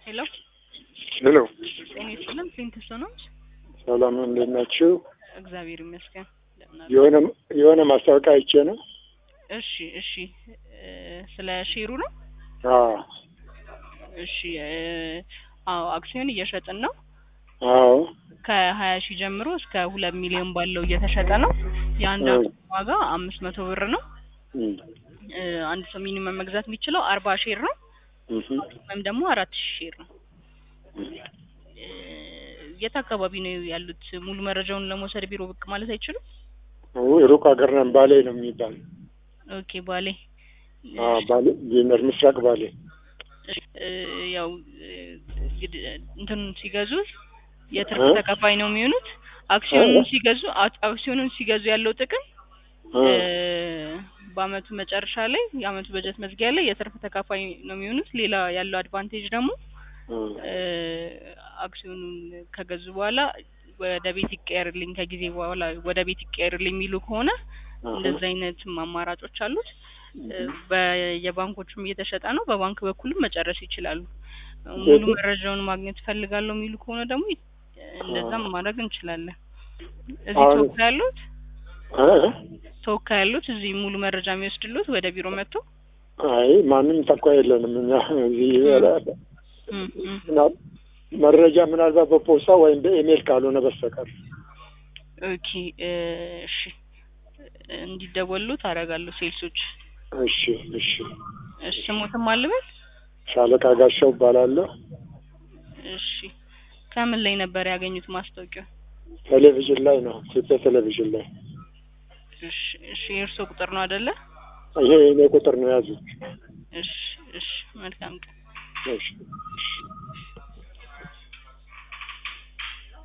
ሄሎ ሄሎ ጤና ይስጥልን። ፕሊንትስ ነው። ሰላም እንዴት ናችሁ? እግዚአብሔር ይመስገን። የሆነ ማስታወቂያ አይቼ ነው። እሺ እሺ፣ ስለ ሼሩ ነው። አዎ እሺ፣ አዎ አክሲዮን እየሸጥን ነው። አዎ ከ20 ሺህ ጀምሮ እስከ 2 ሚሊዮን ባለው እየተሸጠ ነው። የአንድ አክሲዮን ዋጋ 500 ብር ነው። አንድ ሰው ሚኒመም መግዛት የሚችለው 40 ሼር ነው። ወይም ደግሞ 4000 ሼር ነው። የት አካባቢ ነው ያሉት? ሙሉ መረጃውን ለመውሰድ ቢሮ ብቅ ማለት አይችሉም? ሩቅ ሀገር ነን። ባሌ ነው የሚባል። ኦኬ፣ ባሌ። ባሌ ጀነር ምስራቅ ባሌ። ያው እንትን ሲገዙ የትርፍ ተከፋይ ነው የሚሆኑት። አክሲዮኑን ሲገዙ ያለው ጥቅም በአመቱ መጨረሻ ላይ የአመቱ በጀት መዝጊያ ላይ የትርፍ ተካፋይ ነው የሚሆኑት። ሌላ ያለው አድቫንቴጅ ደግሞ አክሲዮኑን ከገዙ በኋላ ወደ ቤት ይቀየርልኝ ከጊዜ በኋላ ወደ ቤት ይቀየርልኝ የሚሉ ከሆነ እንደዚህ አይነት አማራጮች አሉት። በየባንኮቹም እየተሸጠ ነው። በባንክ በኩልም መጨረስ ይችላሉ። ሙሉ መረጃውን ማግኘት ፈልጋለሁ የሚሉ ከሆነ ደግሞ እንደዛም ማድረግ እንችላለን። እዚህ ተወካይ ያሉት እዚህ ሙሉ መረጃ የሚወስድሉት ወደ ቢሮ መጥቶ? አይ ማንም ተወካይ የለንም እኛ እዚህ መረጃ ምናልባት በፖስታ ወይም በኢሜል ካልሆነ በስተቀር። ኦኬ እሺ፣ እንዲደወሉ ታደርጋለሁ ሴልሶች። እሺ እሺ እሺ። ስሞትም አልበል? ሻለቃ ጋሻው እባላለሁ። እሺ። ከምን ላይ ነበር ያገኙት ማስታወቂያ? ቴሌቪዥን ላይ ነው፣ ኢትዮጵያ ቴሌቪዥን ላይ። እሺ እሺ። የእርሶ ቁጥር ነው አይደለ? ይሄ የኔ ቁጥር ነው ያዙት። እሺ እሺ። መልካም ቀን። እሺ እሺ።